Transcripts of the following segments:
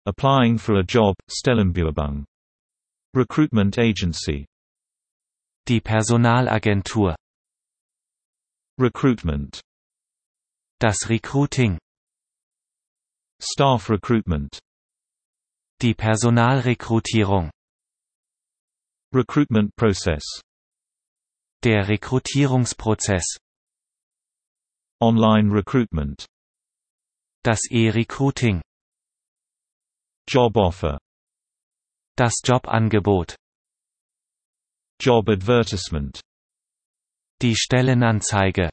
Applying for a job, Stellenbewerbung. Recruitment agency. Die Personalagentur. Recruitment. Das Recruiting. Staff recruitment. Die Personalrekrutierung. Recruitment process. Der Rekrutierungsprozess. Online recruitment. Das E-Recruiting. Job offer. Das Jobangebot. Job advertisement. Die Stellenanzeige.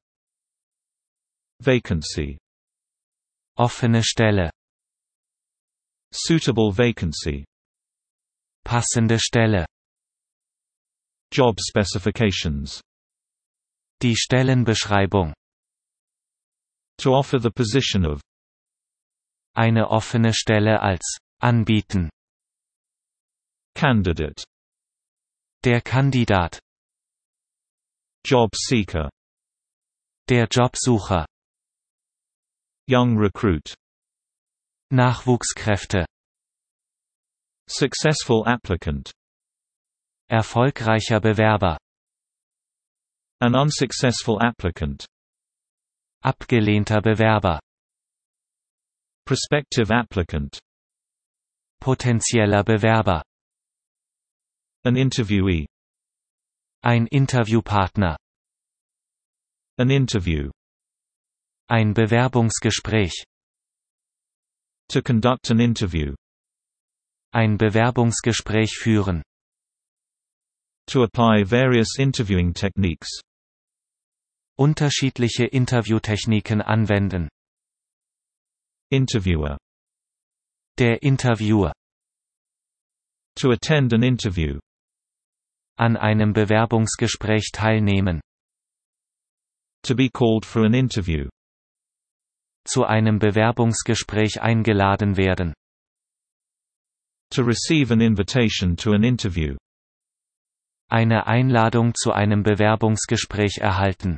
Vacancy. Offene Stelle. Suitable vacancy. Passende Stelle. Job specifications. Die Stellenbeschreibung. To offer the position of. Eine offene Stelle als anbieten. Candidate. Der Kandidat. Job seeker. Der Jobsucher. Young recruit. Nachwuchskräfte. Successful applicant. Erfolgreicher Bewerber. An unsuccessful applicant. Abgelehnter Bewerber. Prospective applicant. Potenzieller Bewerber. An interviewee. Ein Interviewpartner. An interview. Ein Bewerbungsgespräch. To conduct an interview. Ein Bewerbungsgespräch führen. To apply various interviewing techniques. Unterschiedliche Interviewtechniken anwenden. Interviewer. Der Interviewer. To attend an interview. An einem Bewerbungsgespräch teilnehmen. To be called for an interview. Zu einem Bewerbungsgespräch eingeladen werden. To receive an invitation to an interview. Eine Einladung zu einem Bewerbungsgespräch erhalten.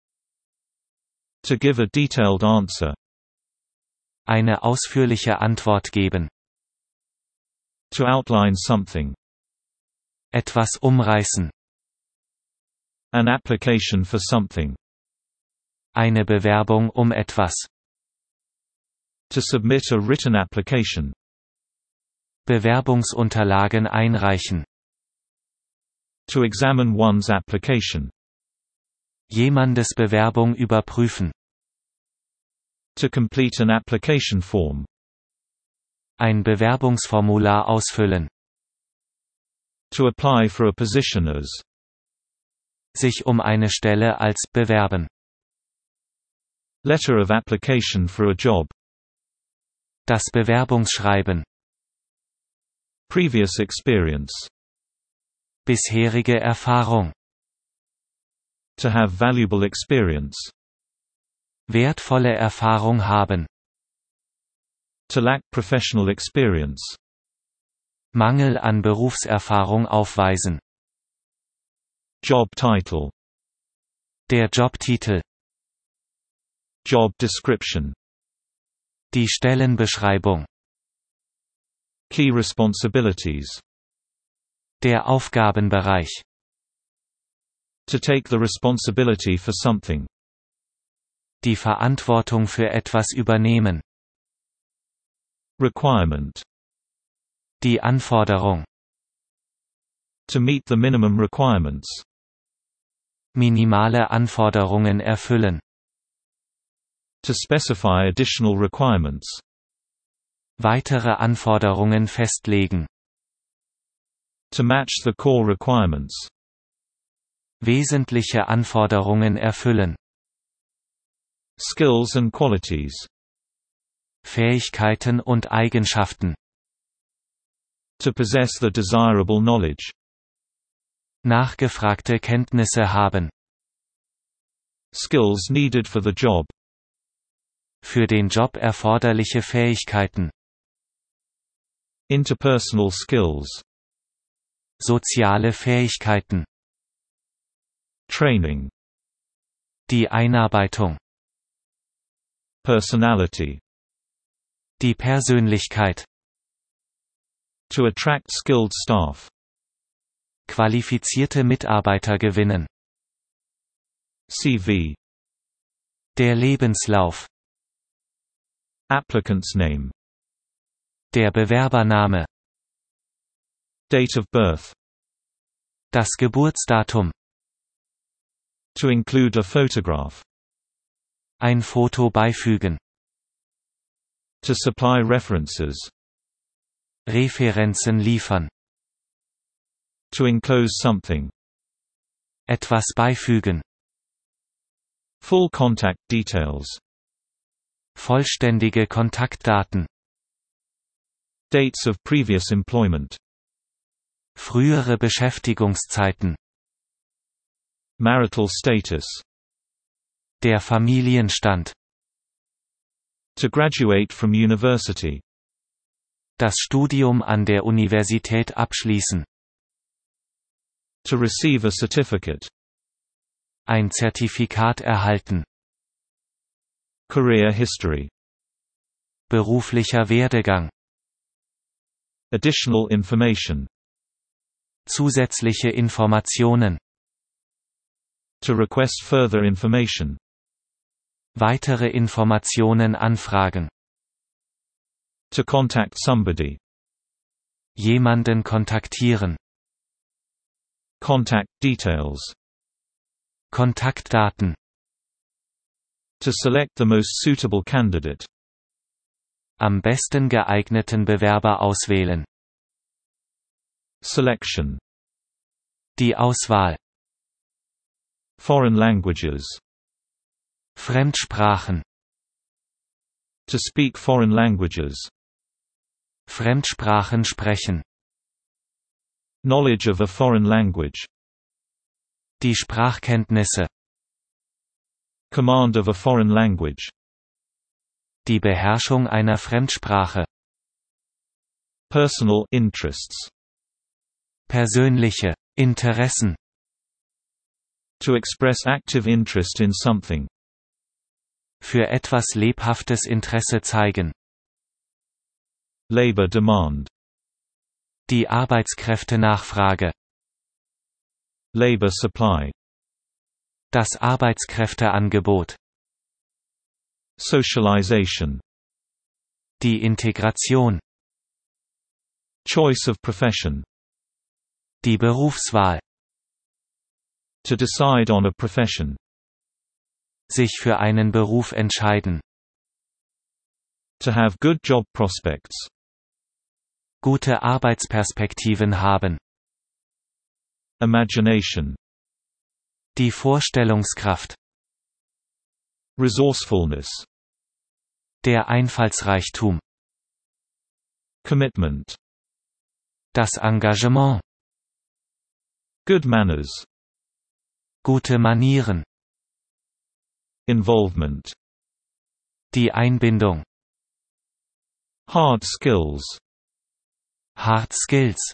To give a detailed answer. Eine ausführliche Antwort geben. To outline something. Etwas umreißen. An application for something. Eine Bewerbung um etwas. To submit a written application. Bewerbungsunterlagen einreichen. To examine one's application. Jemandes Bewerbung überprüfen. To complete an application form. Ein Bewerbungsformular ausfüllen. To apply for a position as. Sich um eine Stelle als bewerben. Letter of application for a job. Das Bewerbungsschreiben. Previous experience. Bisherige Erfahrung. To have valuable experience. Wertvolle Erfahrung haben. To lack professional experience. Mangel an Berufserfahrung aufweisen. Job title. Der Jobtitel. Job description. Die Stellenbeschreibung. Key responsibilities. Der Aufgabenbereich. To take the responsibility for something. Die Verantwortung für etwas übernehmen. Requirement. Die Anforderung. To meet the minimum requirements. Minimale Anforderungen erfüllen. To specify additional requirements. Weitere Anforderungen festlegen. To match the core requirements. Wesentliche Anforderungen erfüllen. Skills and qualities. Fähigkeiten und Eigenschaften. To possess the desirable knowledge. Nachgefragte Kenntnisse haben. Skills needed for the job. Für den Job erforderliche Fähigkeiten. Interpersonal skills. Soziale Fähigkeiten. Training. Die Einarbeitung. Personality. Die Persönlichkeit. To attract skilled staff. Qualifizierte Mitarbeiter gewinnen. CV. Der Lebenslauf. Applicant's name. Der Bewerbername. Date of birth. Das Geburtsdatum. To include a photograph. Ein Foto beifügen. To supply references. Referenzen liefern. To enclose something. Etwas beifügen. Full contact details. Vollständige Kontaktdaten. Dates of previous employment. Frühere Beschäftigungszeiten. Marital status. Der Familienstand. To graduate from university. Das Studium an der Universität abschließen. To receive a certificate. Ein Zertifikat erhalten. Career history. Beruflicher Werdegang. Additional information. Zusätzliche Informationen. To request further information. Weitere Informationen anfragen. To contact somebody. Jemanden kontaktieren. Contact details. Kontaktdaten. To select the most suitable candidate. Am besten geeigneten Bewerber auswählen. Selection. Die Auswahl. Foreign languages. Fremdsprachen. To speak foreign languages. Fremdsprachen sprechen. Knowledge of a foreign language. Die Sprachkenntnisse. Command of a foreign language. Die Beherrschung einer Fremdsprache. Personal interests. Persönliche Interessen. To express active interest in something. Für etwas lebhaftes Interesse zeigen. Labor demand. Die Arbeitskräftenachfrage. Labor supply. Das Arbeitskräfteangebot. Socialization. Die Integration. Choice of profession. Die Berufswahl. To decide on a profession. Sich für einen Beruf entscheiden. To have good job prospects. Gute Arbeitsperspektiven haben. Imagination. Die Vorstellungskraft. Resourcefulness. Der Einfallsreichtum. Commitment. Das Engagement. Good manners. Gute Manieren. Involvement. Die Einbindung. Hard skills. Hard Skills.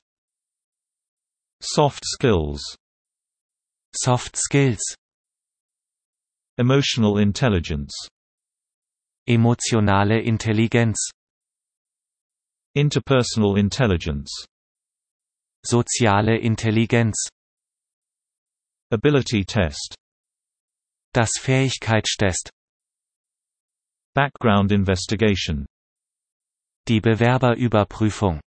Soft skills. Soft Skills. Emotional intelligence. Emotionale Intelligenz. Interpersonal intelligence. Soziale Intelligenz. Ability test. Das Fähigkeitstest. Background investigation. Die Bewerberüberprüfung.